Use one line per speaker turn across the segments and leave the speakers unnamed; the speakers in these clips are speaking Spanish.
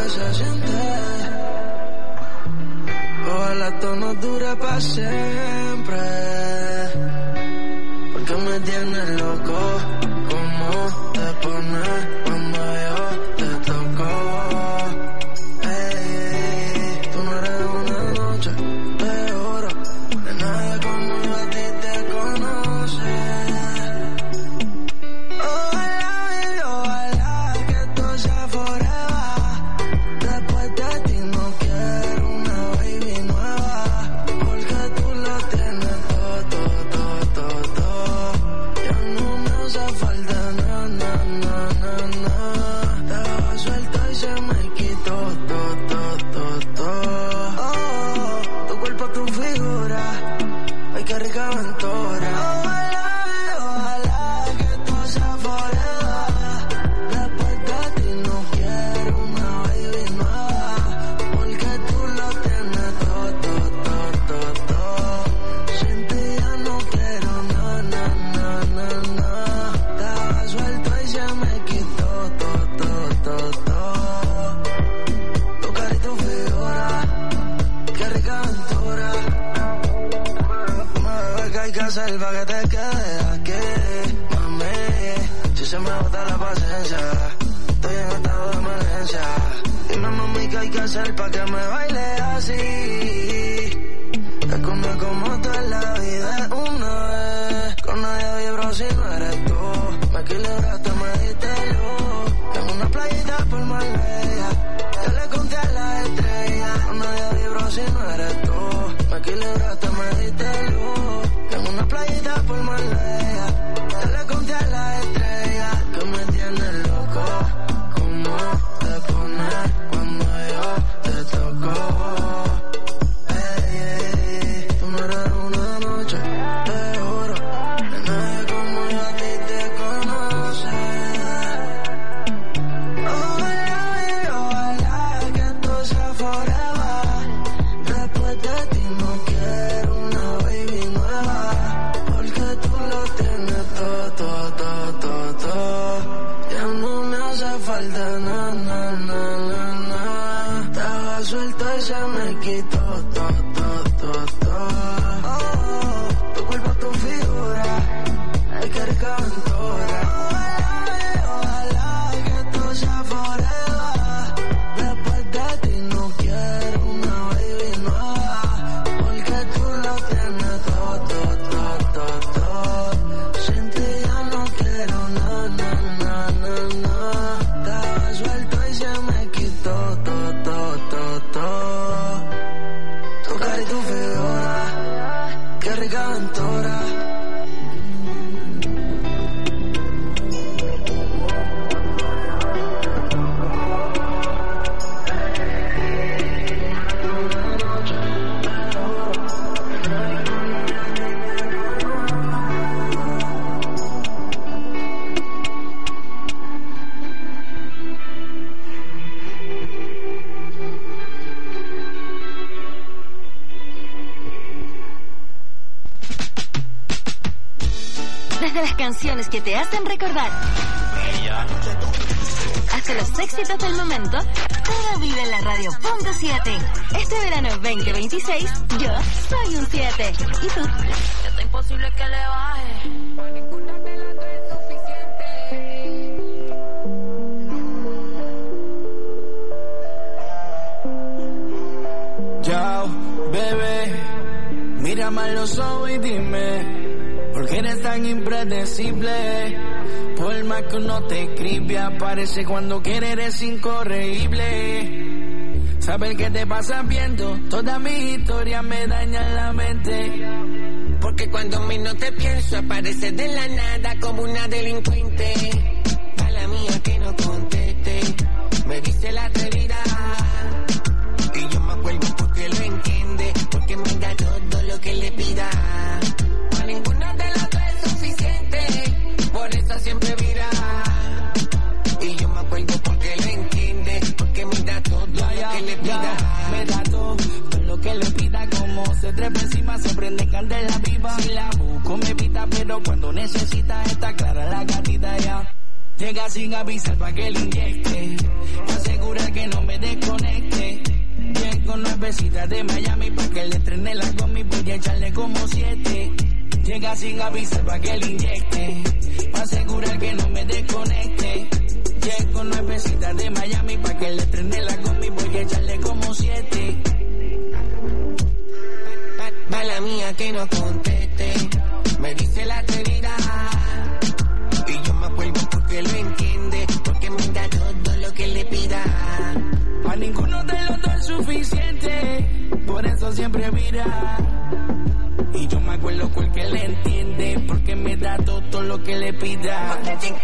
que se siente. Ojalá esto no dure para siempre, porque me tienes loco. ¿Cómo te pones cuando yo te toco? Ey, tú no eres una noche de oro, de nadie como yo a ti te conoce. Ojalá, baby, ojalá que esto sea forever. Después de ti no quiero una baby nueva, porque tú lo tienes todo. Ya no me hace falta nada. Estaba suelto y se me quitó todo. Oh, tu cuerpo, tu figura, ay qué rica aventura. Ojalá que esto sea forever. Después de ti no quiero una baby nueva, porque tú lo tienes todo. Sin ti ya no quiero nada. Estaba suelto y se me quitó todo. Tu cara y tu figura, qué rica aventura. Mami, ¿qué hay que hacer pa' que te quedes aquí? Mami, si se me agota la paciencia, estoy en estado de emergencia. Dime, mami, ¿qué hay que hacer pa' que me baile así? Te come como tú en la vida es una vez. Con nadie vibro si no eres tú. Me equilibraste, me diste luz. En una playita por Marbella, yo le conté a la estrella. Con nadie vibro si no eres tú. Me equilibraste, me diste luz. En una playita por Marbella, yo le conté a la estrella. Que me tienes loco. ¿Cómo te pones cuando yo te toco? Tú no eres una noche de oro, de nadie como yo a ti te conoce. Ojalá que esto sea forever. Después de ti no quiero una baby nueva, porque tú lo tienes todo. Ya no me hace falta nada. Estaba suelto y se me quitó todo. Oh, tu cuerpo, tu figura, ay qué rica aventura. Ojalá que esto sea forever. Después de ti no quiero una baby nueva, porque tú lo tienes todo. Sin ti ya no quiero nada. Estaba suelto y se me quitó todo. Tu cara y tu figura, qué rica aventura.
Desde las canciones que te hacen recordar hasta los éxitos del momento, todo vive en la radio Punto 7. Este verano 2026, yo soy un 7. ¿Y tú?
Es imposible que le baje. Ninguna de las dos es suficiente.
Yo, bebé, mírame a los ojos y dime, ¿por qué eres tan impredecible? Por más que uno te escribe, aparece cuando quiere, eres incorregible. Saber qué te pasa viendo toda mi historia me daña la mente.
Porque cuando menos te pienso, aparece de la nada como una delincuente. A la mía que no conteste, me dice la realidad. Y yo me acuerdo porque lo entiende, porque me da todo lo que le pida. A ninguna de las dos es suficiente, por eso siempre vira. Y yo me acuerdo porque lo entiende, porque me da todo lo que le pida.
Me da todo lo que le pida, como se trepa encima, se prende candela viva. Si la busco me evita, pero cuando necesita está clara la gatita ya. Llega sin avisar pa' que le inyecte, asegura que no me dé nuevecita de Miami pa' que le estrene la gomi, voy a echarle como 7. Llega sin avisar pa' que le inyecte, pa' asegurar que no me desconecte. Llego nuevecita de Miami pa' que le estrene la gomi, voy a echarle como 7.
Mala mía que no conteste, me dice la atrevida. Y yo me acuerdo porque lo entiende, porque me da todo lo que le pida.
A ninguno de los dos es suficiente, por eso siempre mira. Y yo me acuerdo porque le entiende, porque me da todo lo que le pida.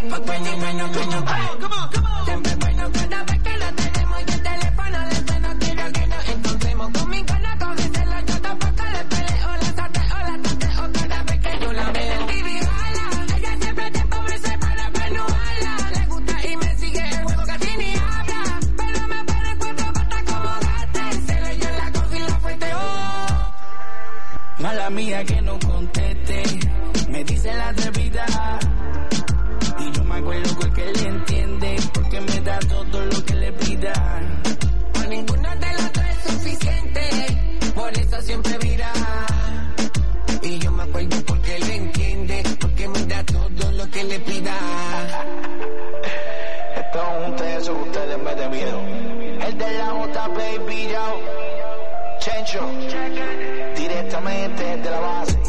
Siempre bueno cada vez que lo tenemos y el teléfono le suena. Quiero que nos encontremos con mi gana, cógeselo, yo tampoco le peleo. La tateo cada vez que yo la veo. Individuala, ella siempre te pobrece para penuarla. Le gusta y me sigue el juego, casi ni habla. Pero me pone cuatro patas como gata. Se le dio la cosa y la fuerteó.
Mala mía que no conteste, me dice la atrevida. Y yo me acuerdo porque le entiende, porque me da todo lo que le pida.
A ninguno de los dos es suficiente, por eso siempre mira. Y yo me acuerdo porque le entiende, porque me da todo lo que le pida.
Esto es un teso que ustedes me debieron. El de la J, baby, yo. Chencho, directamente desde la base.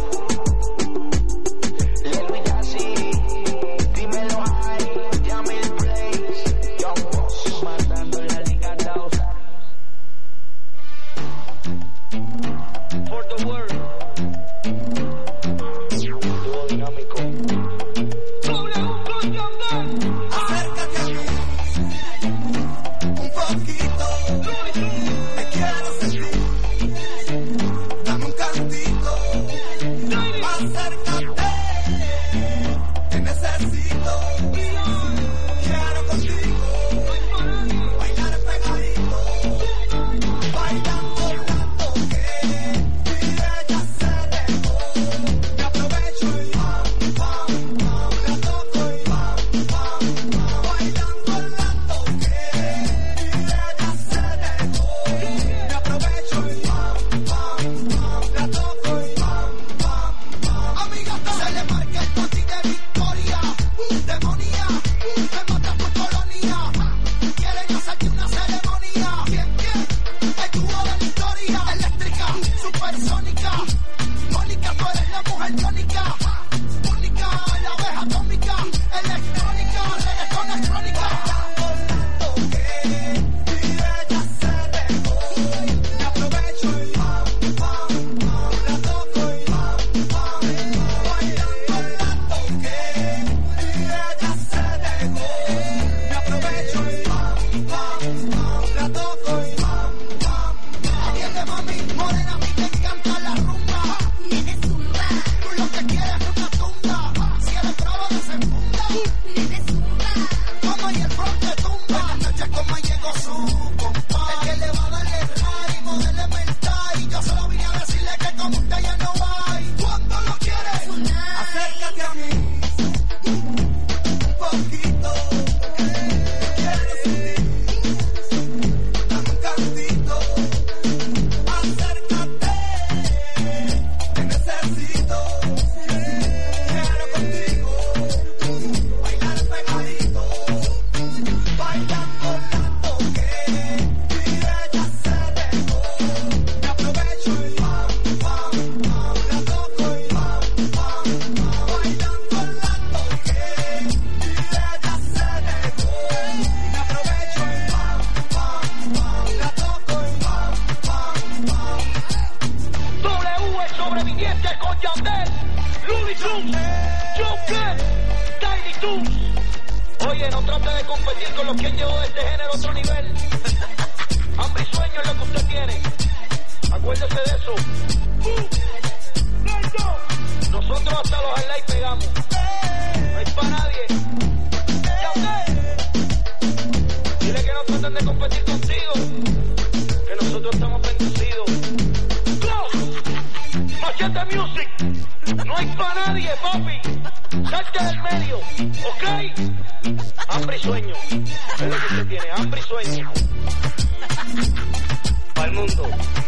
Oye, no trate de competir con los que llevó este género a otro nivel. Hambre y sueño es lo que usted tiene. Acuérdese de eso. Nosotros hasta los highlights pegamos. No hay para nadie. Ya usted. Dile que no traten de competir contigo, que nosotros estamos bendecidos. Machete Music. No hay para nadie, papi. Salte del medio, ¿ok? Hambre y sueño. Es lo que usted tiene, hambre y sueño. mundo.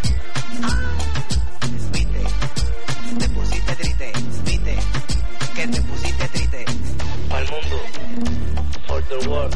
Viste, te pusiste triste, viste, que te pusiste triste.
Al mundo. For the world.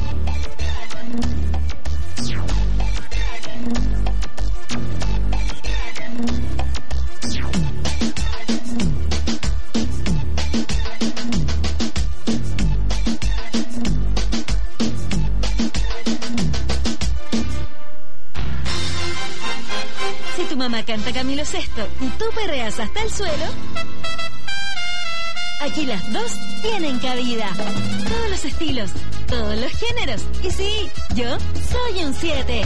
Si tu mamá canta Camilo Sesto y tú perreas hasta el suelo, aquí las dos tienen cabida. Todos los estilos, todos los géneros. Y sí, yo soy un 7.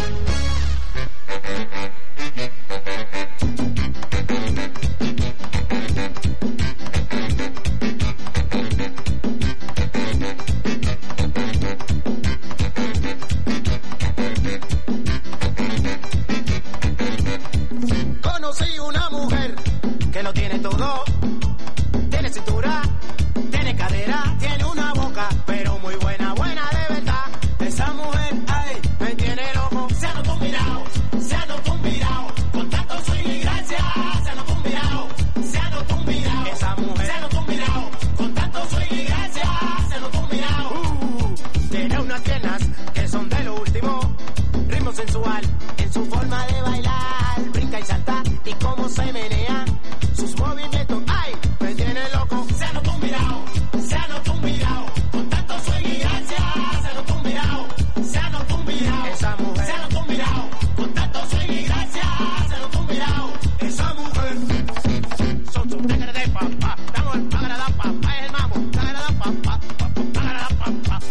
Conocí una mujer que lo tiene todo. Tiene cintura, tiene cadera, tiene una boca, pero muy buena, buena de verdad. Esa mujer, ay, me tiene loco. Se anotó un mirado, se anotó un mirado. Con tanto swing y gracia, se anotó un mirado, se anotó un mirado. Esa mujer, se anotó un mirado. Con tanto swing y gracia, se anotó un mirado. Tiene unas piernas que son de lo último. Ritmo sensual en su forma de bailar. Brinca y salta y cómo se menea. Sus movimientos, ay, me tiene loco. Se anotó un mirado, se anotó un mirado. Con tanto swing y gracia, se anotó un mirado, se anotó un mirado. Esa mujer, se anotó un mirado. Con tanto swing y gracia, se anotó un mirado. Esa mujer, son sus tigres de papá. Damos el pagarada papá, es el mambo. Pagarada papá, pagarada papá.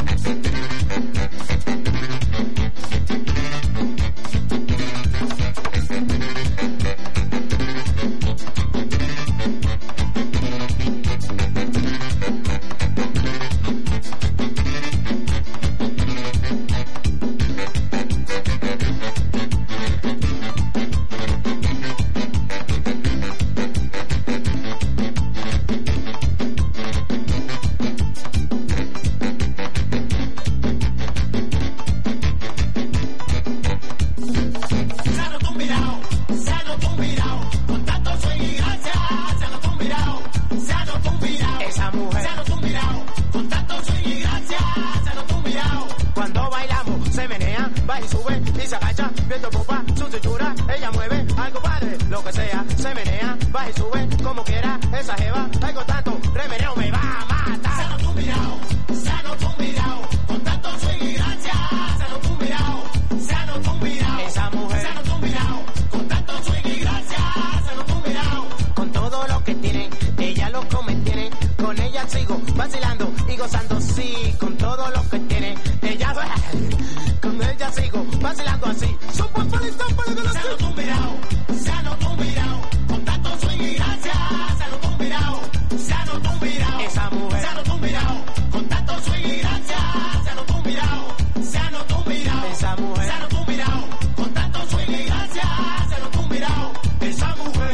Se anotó un mirado, se anotó un mirado. Con tanto swing y gracia, se anotó un mirado, se anotó un mirado. Esa mujer, se anotó un mirado. Con tanto swing y gracia, se anotó un mirado. Cuando bailamos, se menea, va y sube y se agacha, viendo popa, su cintura, ella mueve algo padre, lo que sea, se menea, va y sube, como quiera, esa jeva, algo tanto, remeneo me va a matar. Se anotó un mirado, se anotó un mirado. Con tanto swing y gracia, se anotó un mirado, se anotó un mirado. Esa mujer, se anotó un mirado. Con tanto swing y gracia, se anotó un mirado. Con todo lo que tiene, ella lo come, tiene. Con ella sigo vacilando y gozando, sí. Con todo lo que tiene, ella con ella sigo vacilando así. Se anotó un mirado, se anotó un mirado. Con tanto swing y gracia, se anotó un mirado, se anotó un mirado. Esa mujer, se anotó un mirado. Con tanto swing y gracia, se anotó un mirado, se anotó un mirado. Esa mujer, se anotó un mirado. Con tanto swing y gracia, se anotó un mirado. Esa mujer.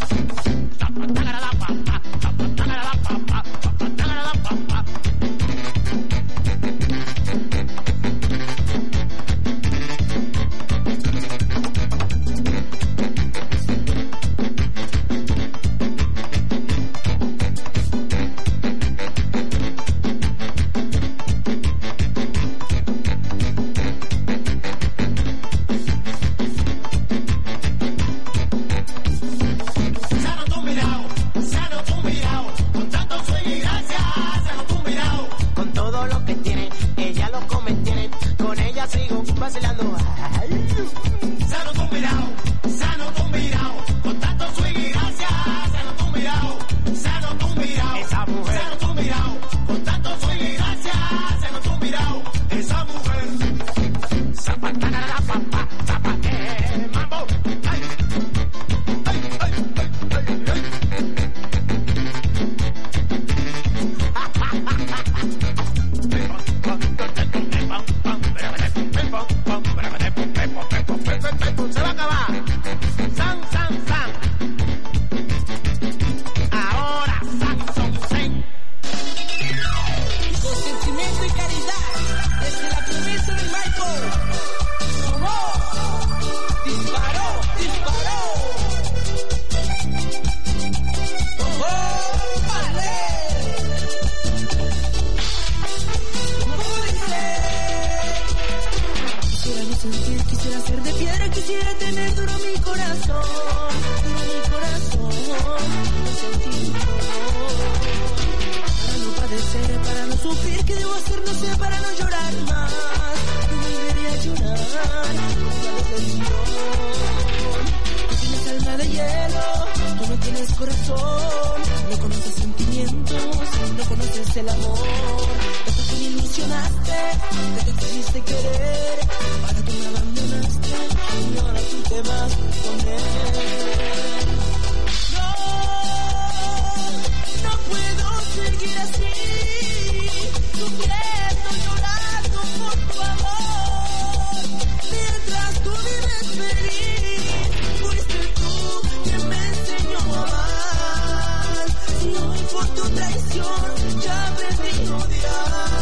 Se anotó un mirado, se anotó un mirado. Con tanto swing y gracia, se anotó un mirado. Con todo lo que tiene, ella lo come, tiene. Con ella sigo vacilando. Se anotó un mirado, se anotó un mirado. Con tanto swing y gracia, se anotó un mirado, se anotó un mirado. Esa mujer, se anotó un mirado. Con tanto swing y gracia, se anotó un mirado. Esa mujer. Zapatana la papa, zapate, mambo. Ay, ay, ay, ay, ay, ay.
Quisiera ser de piedra, quisiera tener duro mi corazón, no sentir dolor. Para no padecer, para no sufrir, ¿qué debo hacer? No sé, para no llorar más. No volveré a llorar, nunca lo sentí. Tú tienes alma de hielo, tú no tienes corazón, no conoces sentimientos, no conoces el amor. Tanto que me ilusionaste, de que quisiste querer, para tú me abandonaste y ahora tú te vas con él. No puedo seguir así, sufriendo, llorando por tu amor, mientras tú vives feliz. Fuiste tú quien me enseñó a amar, y hoy por tu traición ya aprendí a odiar.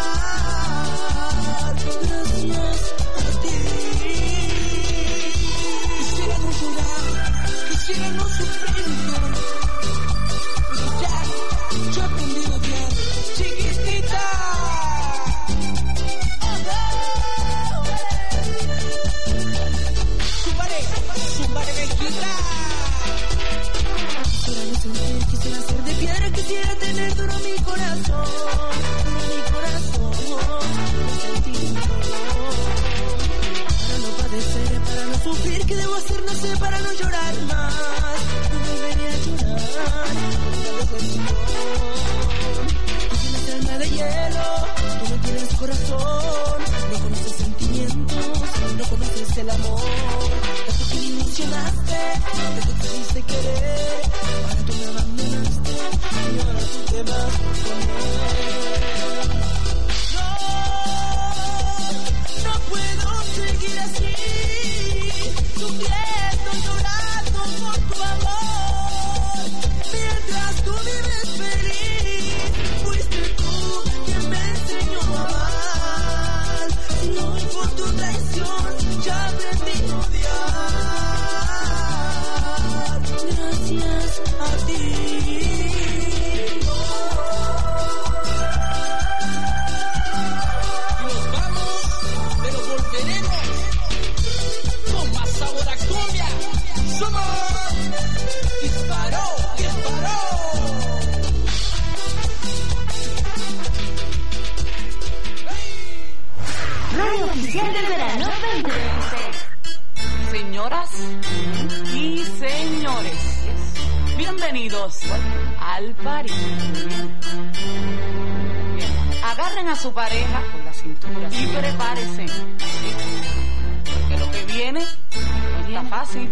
Gracias a ti. Quisiera no llorar, quisiera no sufrir, pero ya, yo aprendí a odiar. Chiquitita. Súbale, bellita. Quisiera no sentir, quisiera ser de piedra, quisiera tener duro mi corazón, no sentir dolor. Para no padecer, para no sufrir, ¿qué debo hacer? No sé, para no llorar más. No volveré a llorar, nunca lo sentí. Tú tienes alma de hielo, tú no tienes corazón, no conoces sentimientos, no conoces el amor. Tanto que me ilusionaste, de que quisiste querer, ahora tú me abandonaste y ahora tú te vas con él. No puedo seguir así, sufriendo, llorando por tu amor, mientras tú vives feliz. Fuiste tú quien me enseñó a amar, y hoy por tu traición ya aprendí a odiar. Gracias a ti. Nos vamos, pero volveremos con más sabor a cumbia. Somos Disparó.
Radio Oficial del Verano 2026.
Señoras y señores, bienvenidos al party. Bien, agarren a su pareja por la cintura y prepárense, porque lo que viene no está fácil,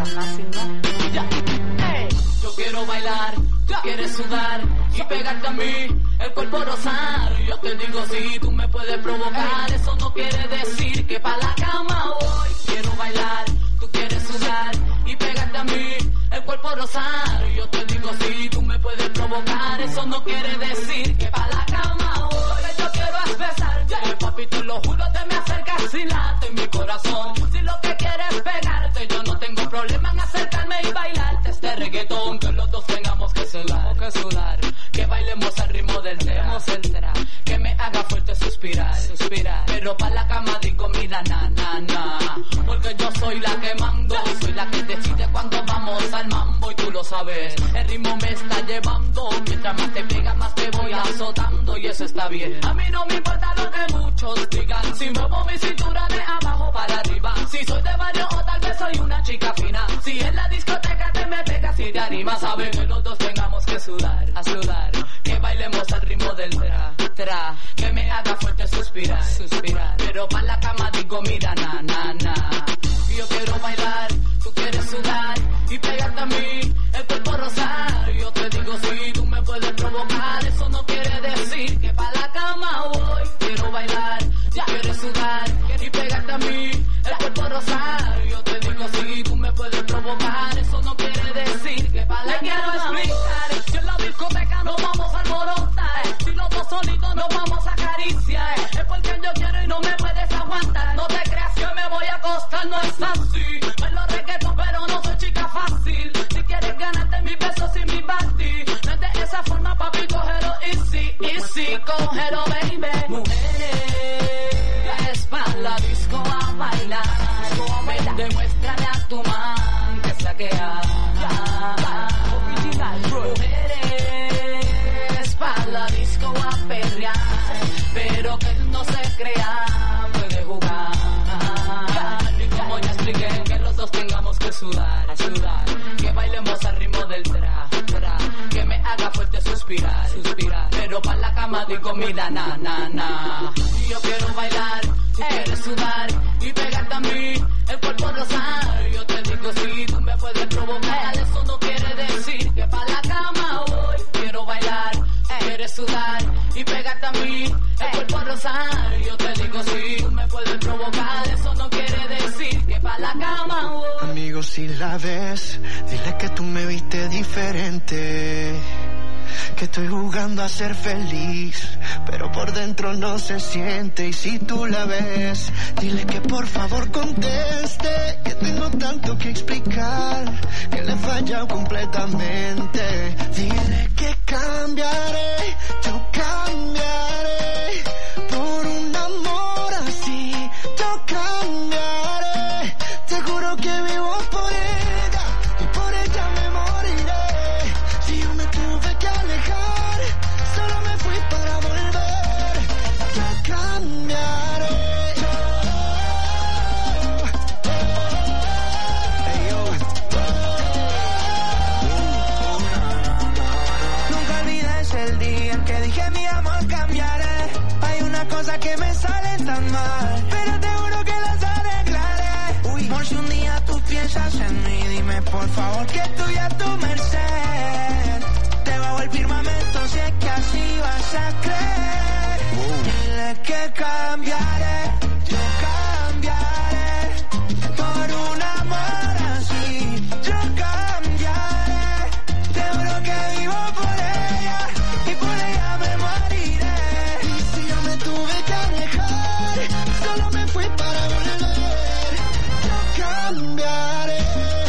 no. Ya. Hey. Yo quiero bailar, tú quieres sudar y pegarte a mí, el cuerpo rosar. Yo te digo si tú me puedes provocar, eso no quiere decir que pa' la cama voy. Quiero bailar, tú quieres sudar y pegarte a mí, el cuerpo rosar. Yo te digo si tú me puedes provocar, eso no quiere decir que pa' la cama voy. Lo que yo quiero es besarte, papi, te lo juro, te me acercas y late en mi corazón. Si lo que quieres es pegarte, yo no tengo problema en acercarme y bailarte este reggaetón, que los dos tengamos que sudar, que bailemos al ritmo del tema, que me haga fuerte suspirar, pero pa' la cama digo mira na, porque yo soy la que mando, soy la que decide cuando vamos al mambo y tú lo sabes, el ritmo me está llevando, mientras más te pega más te voy azotando y eso está bien, a mí no me importa lo que muchos digan, si muevo mi cintura de abajo para arriba, si soy de barrio o tal vez soy una chica fina, si en la discoteca te me pegas y te animas, saben que los dos tengamos que sudar, que bailemos al ritmo del tra, que me haga fuerte suspirar, pero pa' la cama digo mira na, yo quiero bailar, tú quieres sudar y pegarte a mí, el cuerpo rosar. Yo te digo si tú me puedes provocar, eso no quiere decir que pa' la cama voy. Quiero bailar, ya quieres sudar y pegarte a mí, el cuerpo rosar. Yo te digo si tú me puedes provocar, eso no quiere decir que pa' la cama voy. Si en la discoteca nos vamos a alborotar, si los dos solitos nos vamos a acariciar, es porque yo quiero y no me puedes aguantar. No te creas que me voy a acostar, no es así. Bailo reggaetón pero no soy chica fácil. Si quieres ganarte mis besos y mi body, no es de esa forma papi, cógelo easy, cógelo baby. Mujeres, ya es pa' la disco. bailar. Ven, demuéstrale a tu man que es la que hay. Mujeres pa' la disco a perrear, pero que él no se crea, puede jugar. Y como ya expliqué, que los dos tengamos que sudar, que bailemos al ritmo del tra, que me haga fuerte suspirar, pero pa' la cama digo mira, na. Yo quiero bailar, tú quieres sudar y pegarte a mí, el cuerpo rosar. Yo te digo si tú me puedes provocar, eso no quiere decir que pa' la cama voy. Quiero bailar, quieres sudar y pegarte a mí, el cuerpo rosar. Yo te digo si tú me puedes provocar, eso no quiere decir que pa' la cama voy.
Amigo, si la ves, dile que tú me viste diferente, que estoy jugando a ser feliz, pero por dentro no se siente. Y si tú la ves, dile que por favor conteste, que tengo tanto que explicar, que le he fallado completamente. Dile que cambiaré, yo cambiaré, por un amor así, yo cambiaré. Te juro que vivo por ella, y por ella me moriré. Si yo me tuve que alejar, solo me fui para volver. Yo cambiaré. Nunca olvides el día en que dije mi amor cambiaré. Hay una cosa que me sale tan mal, pero te juro que las arreglaré. Por si un día tú piensas en mí, dime por favor que estoy a tu merced. Te bajo el firmamento si es que así vas a creer. Dile que cambiaré, yo cambiaré, por un amor así, yo cambiaré. Te juro que vivo por ella, y por ella me moriré. Y si yo me tuve que alejar, solo me fui para volver. Yo cambiaré.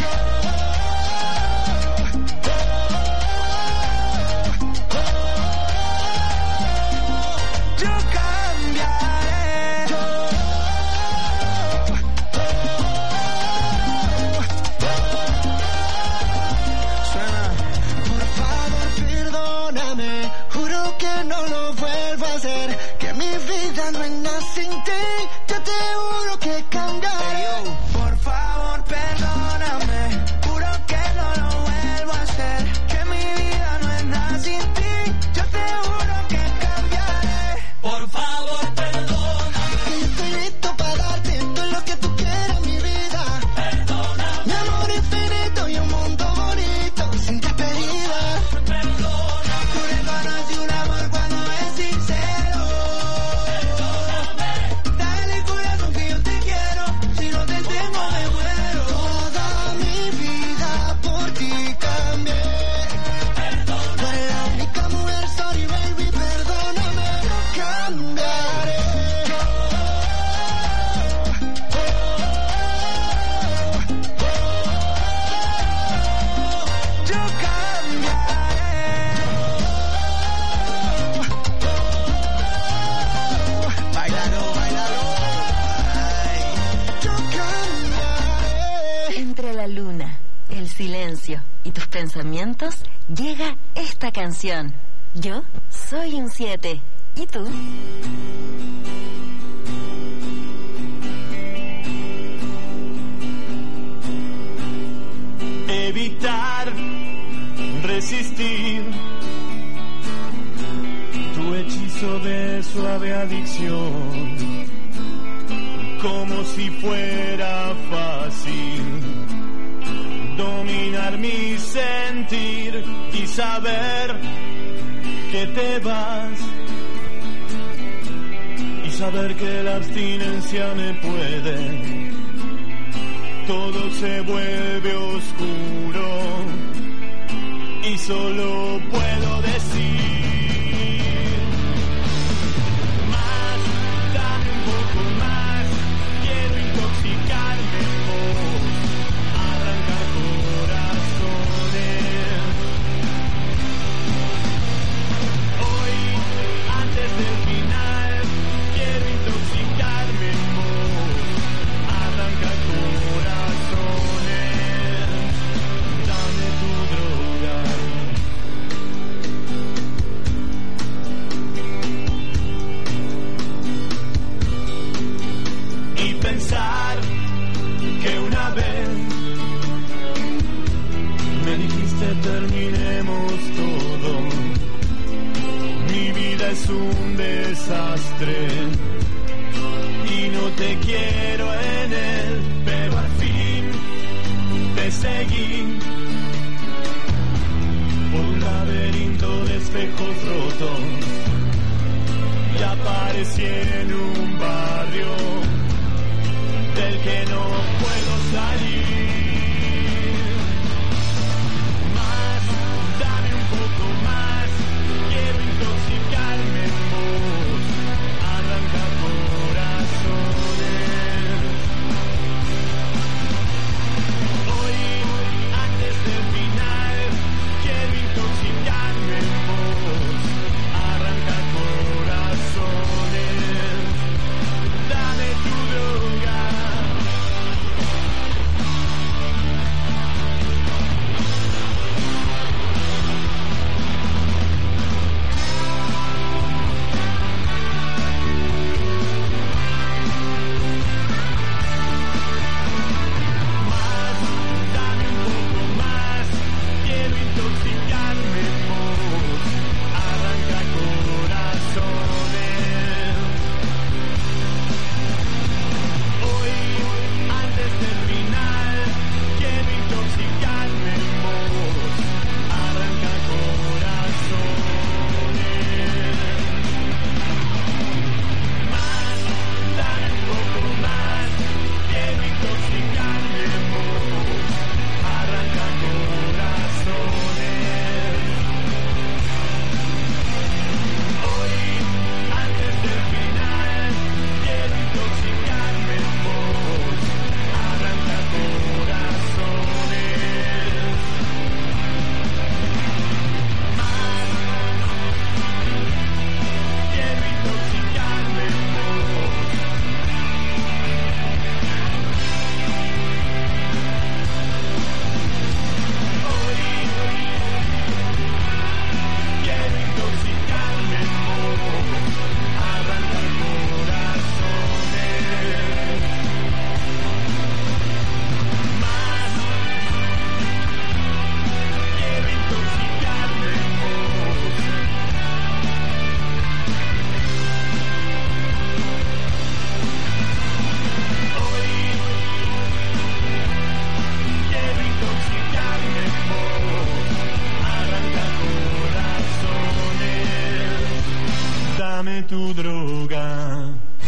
Yo cambiaré. Suena. Por favor, perdóname, juro que no lo vuelvo a hacer, que mi vida no es nada sin ti. Yo te juro que cambiaré. Por favor, perdóname, juro que no lo vuelvo a hacer, que mi vida no es nada sin ti. Yo te juro que cambiaré. Por favor, perdóname, que yo estoy listo para darte todo lo que tú quieras, mi vida. Perdóname, mi amor infinito y un mundo bonito sin despedida. Perdóname, tú reconoces un amor cuando es sincero. Perdóname, dale el corazón que yo te quiero, si no te tengo me muero. Toda mi vida por ti cambié. Perdóname, tú eres la única mujer, sorry baby, perdóname. Yo cambiaré. Yo cambiaré. Bailalo, bailalo. Ay. Yo cambiaré.
Entre la luna, el silencio y tus pensamientos, llega esta canción. Yo soy un 7. ¿Y tú?
Evitar, resistir tu hechizo de suave adicción, como si fuera fácil dominar mi sentir y saber que te vas, y saber que la abstinencia me puede. Todo se vuelve oscuro y solo puedo decir más, dame un poco más, quiero intoxicarme en vos, arrancar corazones. Hoy, antes del final, quiero intoxicarme en vos, vez me dijiste terminemos todo. Mi vida es un desastre y no te quiero en él, pero al fin te seguí por un laberinto de espejos rotos y aparecí en un barrio del que no puedo salir. Más, dame un poco más, quiero intoxicarme en vos, arranca corazones. Hoy, antes del final, quiero intoxicarme en vos, arranca corazones. Dame tu droga. Dame tu droga.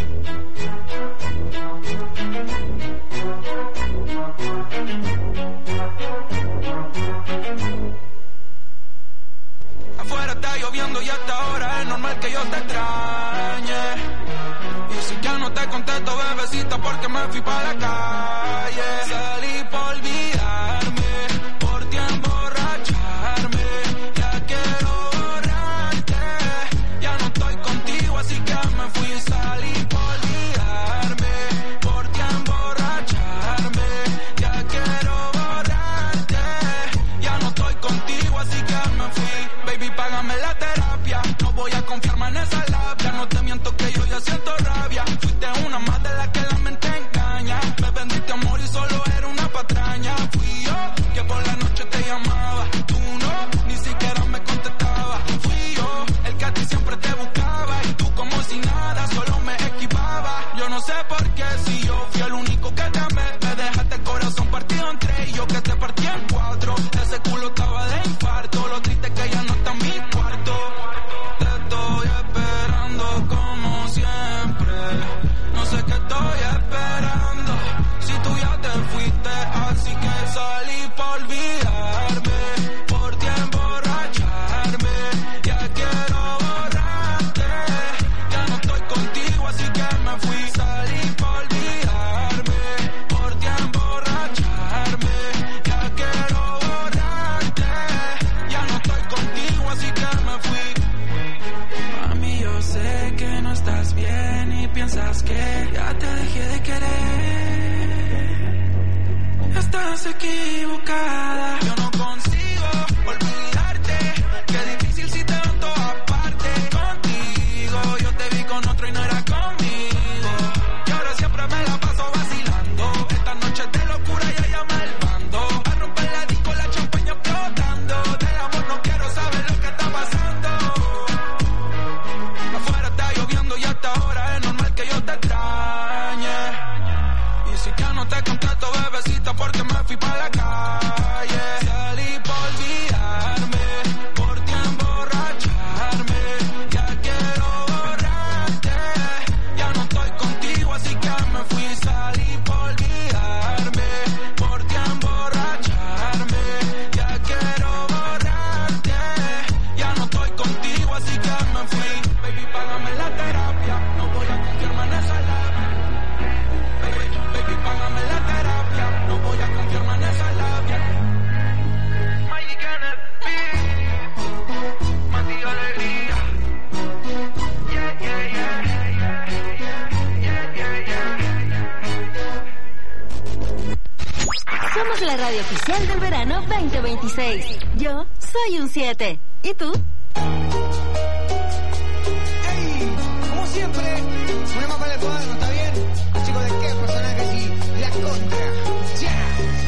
Afuera está lloviendo y hasta ahora es normal que yo te extrañe. Y si ya no te contesto, bebecita, porque me fui para la calle. Salí por olvidarme, por ti emborracharme. Ya quiero borrarte, ya no estoy contigo, así que me fui. Salí por olvidarme, por ti emborracharme. Ya quiero borrarte, ya no estoy contigo, así que me fui. Baby, págame la terapia, no voy a confiarme en esa labia. No te miento que yo ya siento rabia. Fuiste una más de la que la mente engaña. Me vendiste amor y solo era una patraña. Fui yo que por la noche te llamaba, tú no, ni siquiera me contestaba. Fui yo el que a ti siempre te buscaba y tú como si nada, solo me esquivaba. Yo no sé por qué, si yo fui el único que te amé. Me dejaste el corazón partido en tres y yo que te partí en cuatro. Ese culo estaba de infarto, lo triste es que ya no está en mi cuarto. Te estoy esperando como siempre, no sé qué estoy esperando, si tú ya te fuiste, así que salí por olvidarme, por ti emborracharme. Ya quiero borrarte, ya no estoy contigo, así que me fui. Salí por olvidarme, por ti emborracharme. Ya quiero borrarte, ya no estoy contigo, así que me fui. Mami, yo sé que no estás bien y piensas que ya te dejé de querer. Estás equivocada, yo no consigo olvidarte. Qué difícil si te veo en todas partes. Contigo yo te vi con otro y no era conmigo. Y ahora siempre me la paso vacilando. Esta noche de locura ya
Somos la radio oficial del verano 2026. Yo soy un 7. ¿Y tú?
¡Ey! Como siempre, una mapa en el cuaderno, ¿está bien? Chicos, ¿de qué personaje sí? La contra. ¡Ya!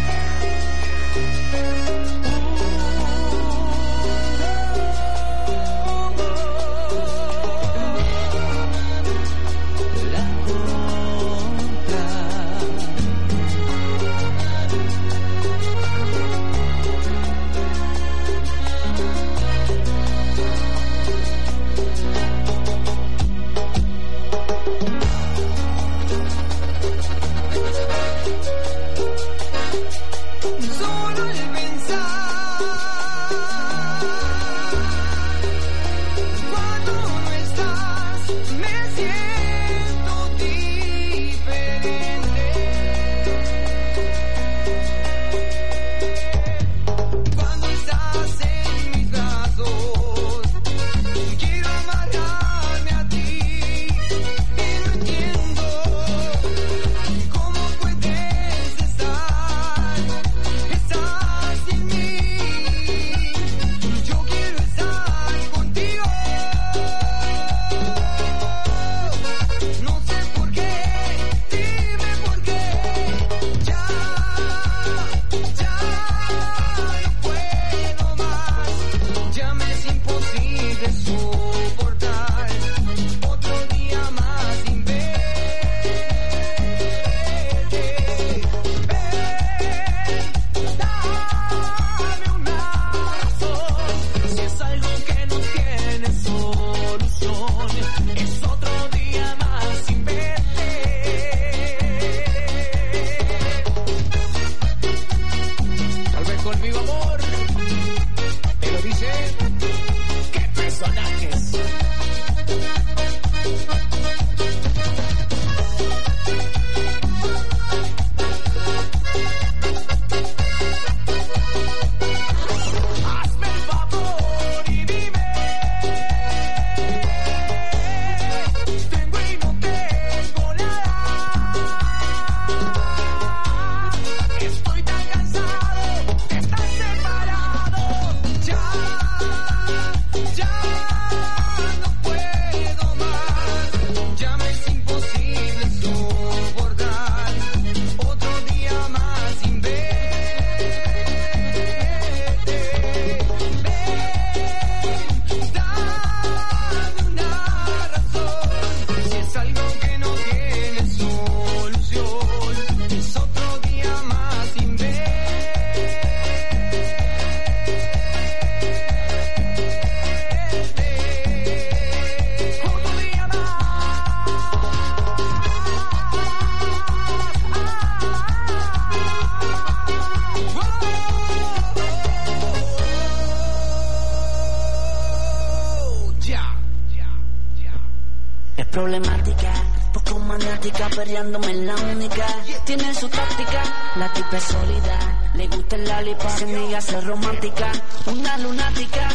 Problemática, poco maniática, perreándome en la única. Tiene su táctica, la tipa es sólida. Le gusta el lalipa, se niega a ser romántica. Una lunática,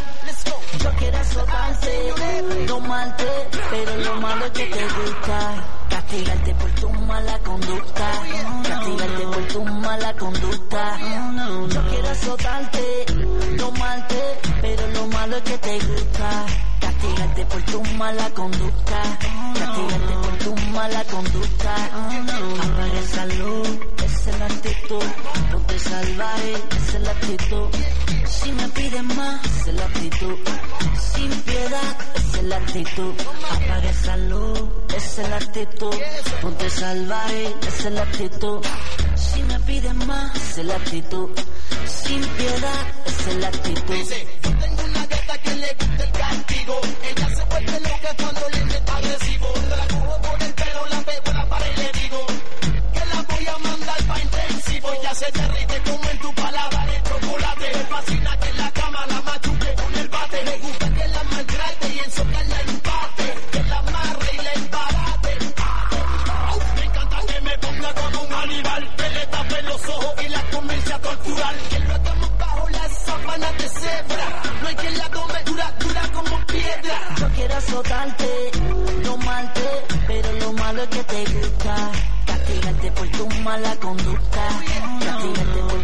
yo quiero azotarte, domarte, pero lo malo es que te gusta. Castigarte por tu mala conducta, castigarte por tu mala conducta. Yo quiero azotarte, domarte, pero lo malo es que te gusta. Castigarte por tu mala conducta, castigarte por tu mala conducta. Apaga esa luz, esa es la actitud. Ponte salvaje, esa es la actitud. Si me piden más, esa es la actitud. Sin piedad, esa es la actitud. Apaga esa luz, esa es la actitud. Ponte salvaje, esa es la actitud. Si me piden más, esa es la actitud. Sin piedad, esa es la actitud.
Yo tengo una gata que le gusta el castigo. Ella se vuelve loca cuando le meto agresivo. La cojo por el pelo, la pego en la pared y le digo que la voy a mandar pa' intensivo. Ya se derrite como en tu paladar el chocolate. Me fascina que en la cama la machuque con el bate. Me gusta que la maltrate y en socar la empate. Que la amarre y la embarate. Me encanta que me ponga como un animal. Que le tape los ojos y la comience a torturar. Que lo hagamos bajo las sábanas de cebra. No hay quien la tome dura, dura como piedra.
Yo quiero azotarte, domarte, pero lo malo es que te gusta. Castigarte por tu mala conducta, castigarte por tu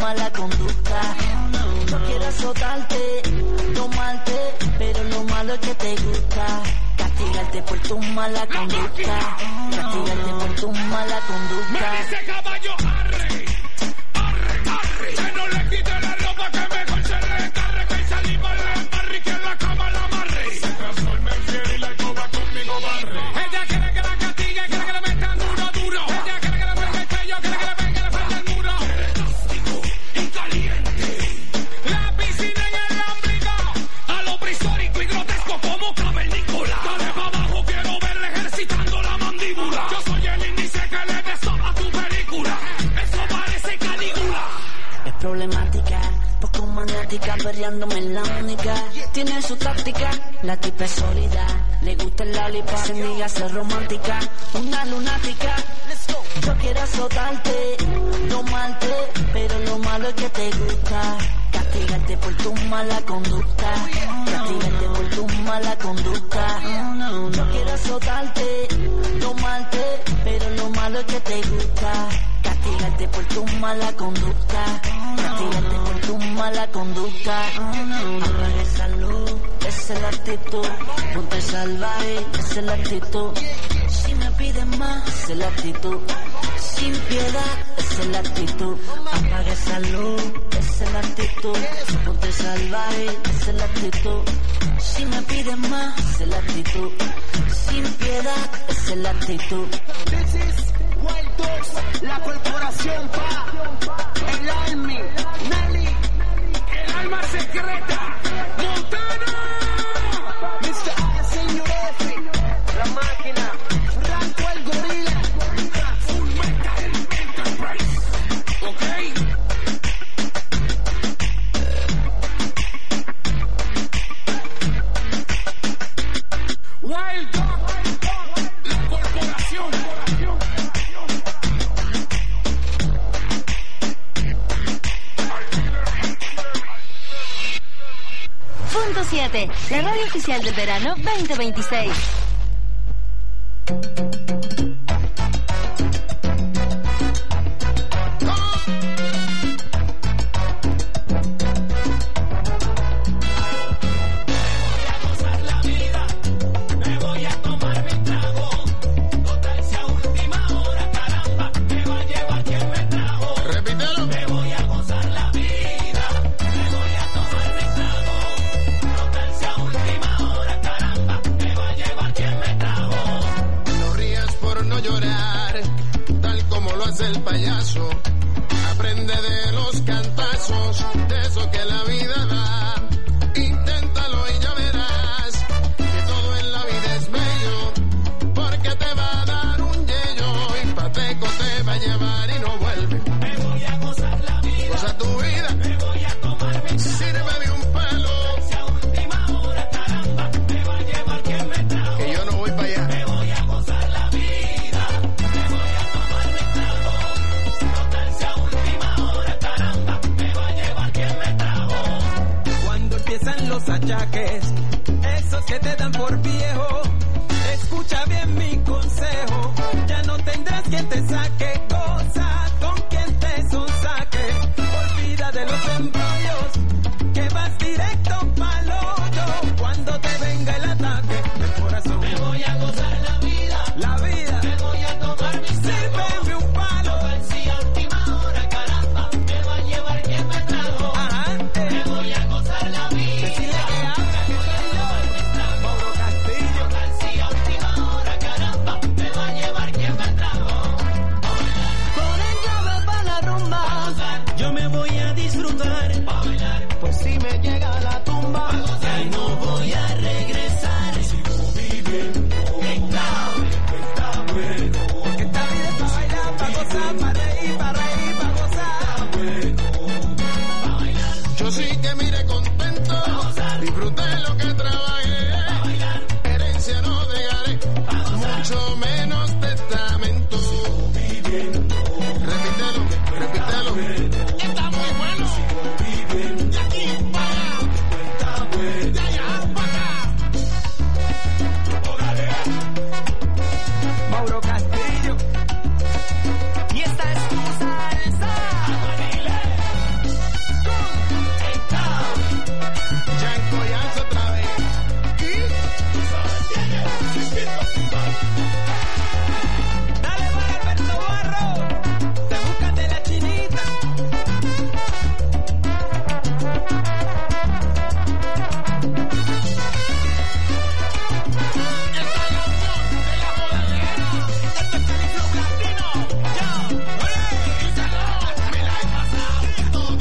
mala conducta. No quiero azotarte, tomarte, pero lo malo es que te gusta. Castigarte por tu mala conducta. Castigarte por tu mala conducta.
Me dice caballo, arre, arre, arre. Que no le quite la ropa, que mejor se recarre. Que salimos la embarre, que en la cama la amarre. Se transforma en fiel y la coba conmigo barre. Ella quiere que la castigue, quiere que le metan duro, duro. Ella quiere que le muerda el cuello, quiere que le pegue, le falta el muro. Elástico y caliente. La piscina en el ombligo. A lo prehistórico y grotesco como cavernícola. Dale pa' abajo, quiero verle ejercitando la mandíbula. Yo soy el índice que le beso a tu película. Eso parece Calígula.
Es problemática, poco maniática, perreándome en la única. Tiene su táctica, la tipa es sólida. Le gusta el lollipop, se niega a ser romántica. Una lunática, yo quiero azotarte, tomarte, pero lo malo es que te gusta. Castigarte por tu mala conducta. Castigarte por tu mala conducta. Yo quiero azotarte, tomarte, pero lo malo es que te gusta. Castigarte por tu mala conducta. Castigarte por tu mala conducta. Apaga esa luz, esa es la actitud. Ponte salvaje, esa es la actitud. Si me piden más, esa es la actitud. Sin piedad, esa es la actitud. Apaga esa luz, esa es la actitud. Ponte salvaje, esa es la actitud. Si me piden más, esa es la actitud. Sin piedad, esa es la actitud.
This is Wild Dogs, la corporación pa, el Army, Nelly,
el alma secreta, Montana,
Mr. Señor F, la máquina, Franco el gorila,
Full Metal Enterprise, ok. Wild Dog, la corporación.
Punto 7, la radio oficial del verano 2026.
El payaso aprende de los cantazos, de eso que la vida da. Inténtalo y ya verás que todo en la vida es bello, porque te va a dar un yello y pateco te va a llevar y no vuelve.
Me voy a gozar la vida,
goza tu vida,
me voy a tomar mi
sirve de un pelo.
Si a última hora, caramba, me va a llevar quien me trajo.
Que yo no voy para allá.
Me voy a gozar la vida, me voy a tomar mi trago. Total, si a última hora, caramba, me va a llevar quien me trajo.
Cuando empiezan los achaques, esos que te dan por viejo, escucha bien mi consejo. Ya no tendrás quien te saque, goza con quien te sonsaque. Olvida de los embrollos, que vas directo pa'l hoyo. Cuando te venga el ataque del corazón,
me voy a gozar la vida,
me
voy a tomar mi
sírveme un palo.
Si a última hora, caramba, me va a llevar quien me trajo. Me voy a gozar la vida,
decirle que habla, que soy yo, Mauro Castillo.
Si a última hora, caramba, me va a llevar quien me trajo.
Con ella va la rumba,
Yo me voy a disfrutar,
pues si me llega la tumba,
ya no voy a regresar.
Sigo viviendo,
Está bueno, porque esta vida es para bailar, para gozar, para reír, para gozar.
Yo sí que mire contento, disfruté lo que trabajé, herencia no dejaré, mucho menos testamento. Repítelo, repítelo. Está muy bueno. De aquí para allá, de allá para acá.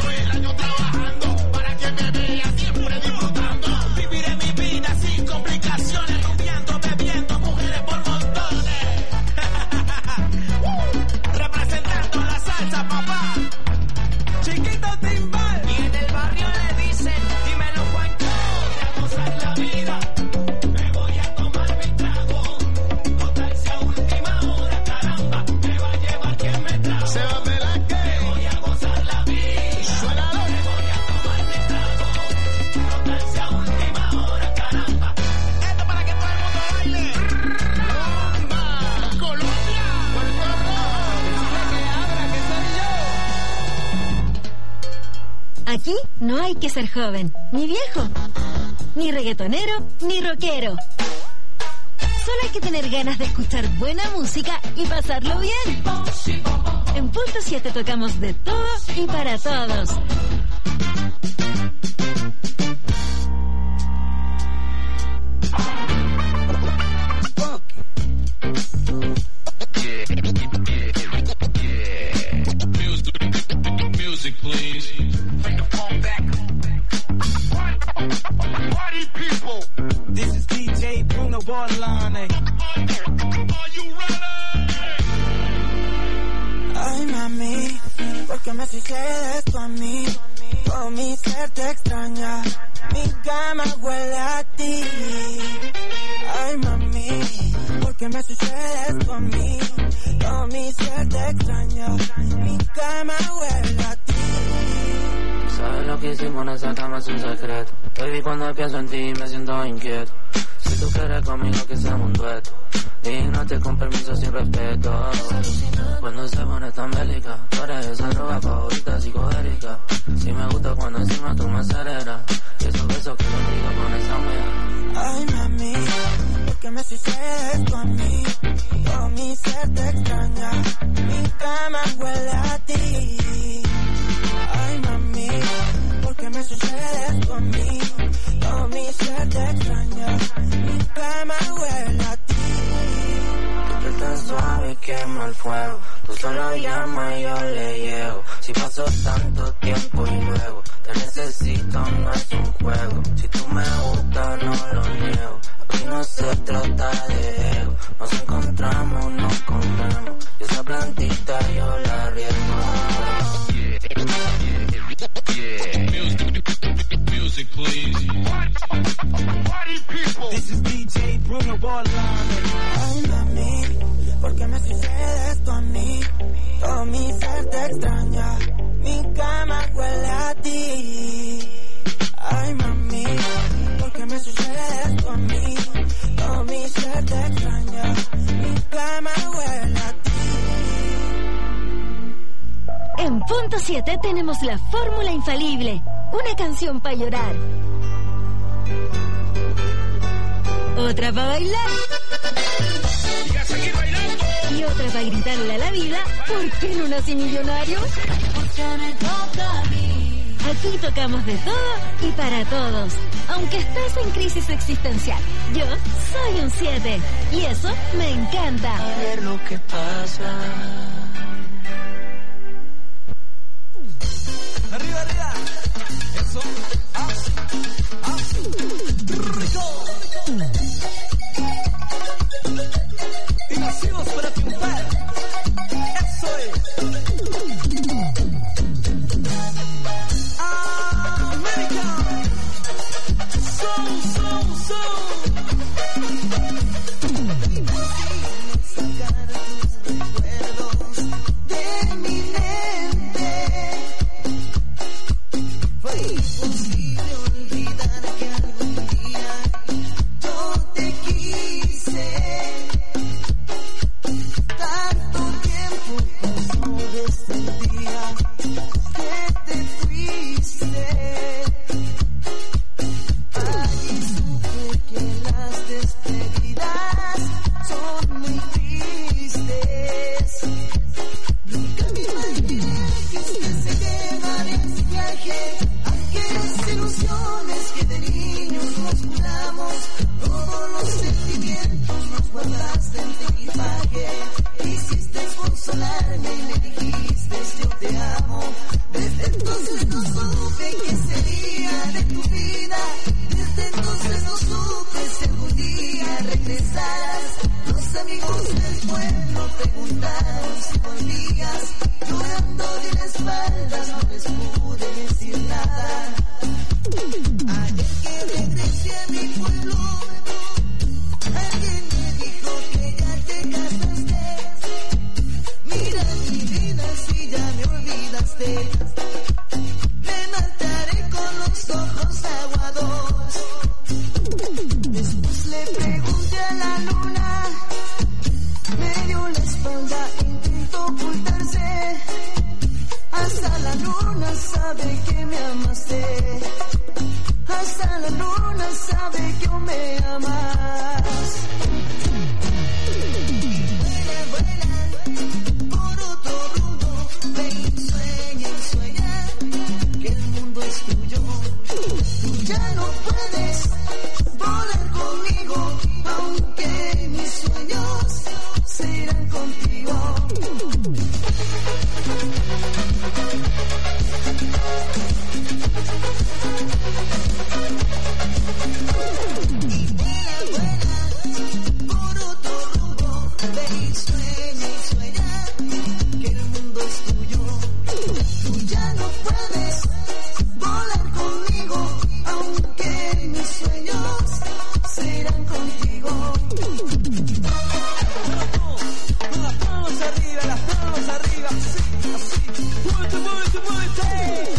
todo el año trabajando para que me vea siempre disfrutando. Viviré mi vida sin complicaciones, rumbeando, bebiendo, mujeres por montones. Representando la salsa, papá. Chiquito Timbal. Y en el barrio le dicen, dímelo Juancho. Voy a gozar la vida, me voy a tomar mi trago. Total sea última hora, caramba, me va a llevar quien me trajo.
Se va a pelar que
me voy a gozar la vida,
suénalo.
me voy a tomar mi trago. Total sea última hora, caramba. Esto para que todo el mundo baile.
Rumba, Colombia, Puerto Rico.
Que abra, que soy yo.
Aquí no hay que ser joven, ni viejo, ni reggaetonero, ni rockero. Solo hay que tener ganas de escuchar buena música y pasarlo bien. En Punto 7 tocamos de todo y para todos.
Music, please.
Bring the phone back. Party people.
This is DJ Bruno Borlane.
Are you ready?
Ay, mami, ¿por qué me sucede esto a mí? Todo mi ser te extraña, mi cama huele a ti. Ay, mami, ¿por qué me sucede esto a mí? Todo mi ser te extraña, mi cama huele a ti.
Sabes lo que hicimos en esa cama es un secreto. Baby, cuando pienso en ti me siento inquieto. Si tú quieres conmigo que seamos un dueto, dígate con permiso sin respeto. Cuando se pone tan bélica, tú eres esa droga favorita psicodélica. Si me gusta cuando encima tú me aceleras, y esos besos que los digo con esa wea.
Ay, mami, ¿por qué me sucede esto a mí? Todo mi ser te extraña, mi cama huele a ti. Ay, mami, ¿por qué me sucede esto a mí? Todo mi ser te extraña, mi cama huele a ti.
Tú estás tan suave y quema el fuego. Tú solo llamas y yo le llego. Si pasó tanto tiempo y luego te necesito, no es un juego. Si tú me gustas, no lo niego. Aquí no se trata de ego. Nos encontramos, nos comemos. Y esa plantita yo la riego.
Music, please.
Party people.
This is DJ Bruno Borlane.
Ay, mami, ¿por qué me sucede esto a mí? Todo mi ser te extraña, mi cama huele a ti. Ay, mami, ¿por qué me sucede esto a mí? Todo mi ser te extraña, mi cama huele a ti.
En Punto 7 tenemos la fórmula infalible, una canción para llorar, otra para bailar
Y a seguir bailando.
y otra para gritarle a la vida, ¿por qué no nací millonario? Aquí tocamos de todo y para todos, aunque estés en crisis existencial. Yo soy un 7 y eso me encanta.
A ver lo que pasa.
Arriba, arriba. Eso. Rico. Y nacimos para triunfar. Eso es. América.
Sacar tus recuerdos de mi mente. Fue imposible olvidar que algún día yo te quise. Tanto tiempo pasó desde el día que te fuiste. Allí supe que las despedidas son muy tristes. Nunca me imaginé que usted se llevara en su viaje aquellas ilusiones que de niños nos juramos. Todos los sentimientos nos guardaste en tu equipaje. Quisiste consolarme y me dijiste yo te amo. Desde entonces nos espaldas no les pude decir nada. Ayer que regresé a mi pueblo, alguien me dijo que ya te casaste. Mira mi vida si ya me olvidaste. Me mataré con los ojos aguados. Después le pregunté a la luna, me dio la espalda, intentó ocultarse. Hasta la luna sabe que me amaste. Hasta la luna sabe que aún me amas. Vuela, vuela por otro rumbo. Ven y sueña, que el mundo es tuyo. Tú ya no puedes volar conmigo, aunque mis sueños serán contigo. Y vuela, vuela por otro rumbo. Ve y sueña, que el mundo es tuyo. Tú ya no puedes volar conmigo, aunque mis sueños serán contigo. Las manos arriba, así, así. Muévete.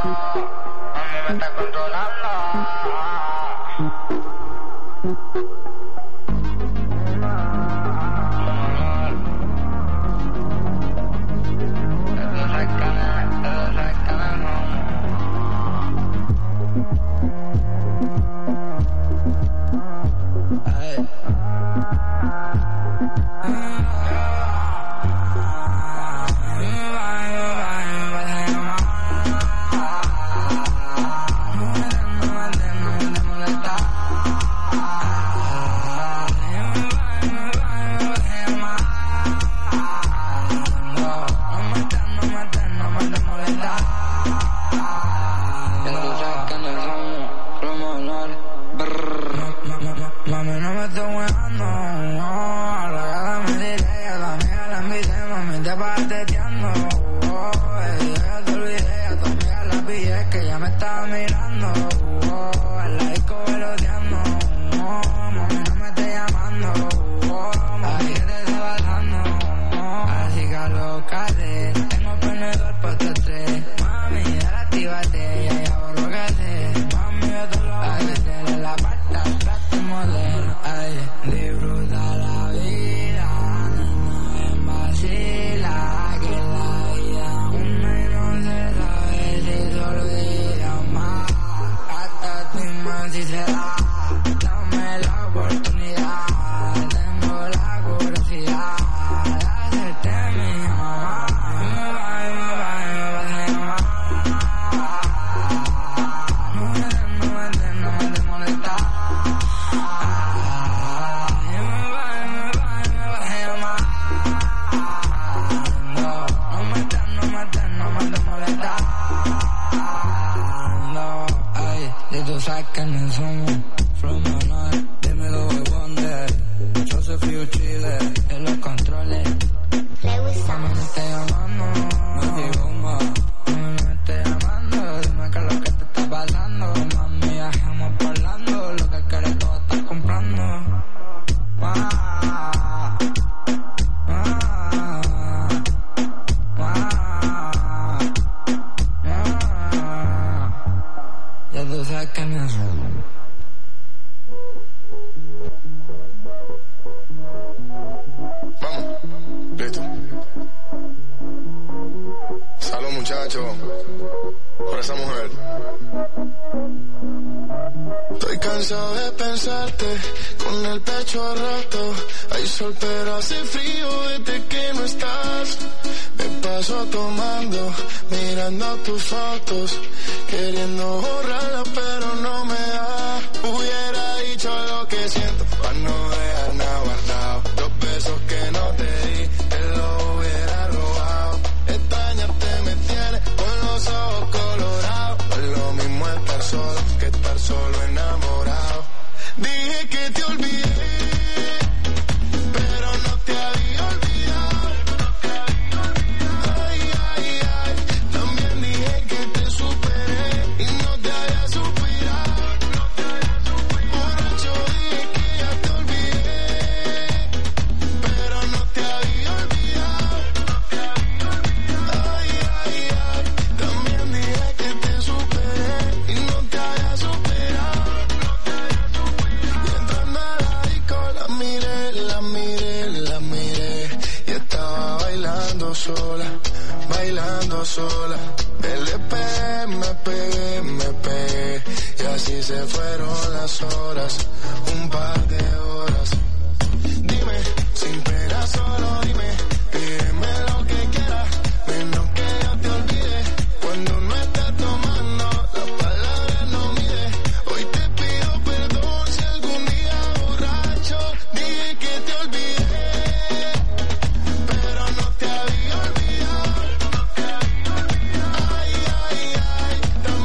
mami me está controlando.
Por esa mujer. Estoy cansado de pensarte con el pecho roto. Hay sol pero hace frío desde que no estás. Me paso tomando, mirando tus fotos, queriendo borrarlas pero no me da. Hubiera dicho lo que siento para no dejar nada guardado. Los besos que no te di, te lo hubiera robado. Extrañarte me tiene con los ojos colorados. No es lo mismo estar solo que estar solo enamorado. Dije que te olvidé, pero no te había olvidado. Ay, ay, ay, también dije que te superé y no te había suspirado. Borracho dije que ya te olvidé, pero no te había olvidado. Ay, ay, ay, también dije que te superé y no te había superado. Y entrando a la disco la miré y estaba bailando sola. Me pegué y así se fueron las horas.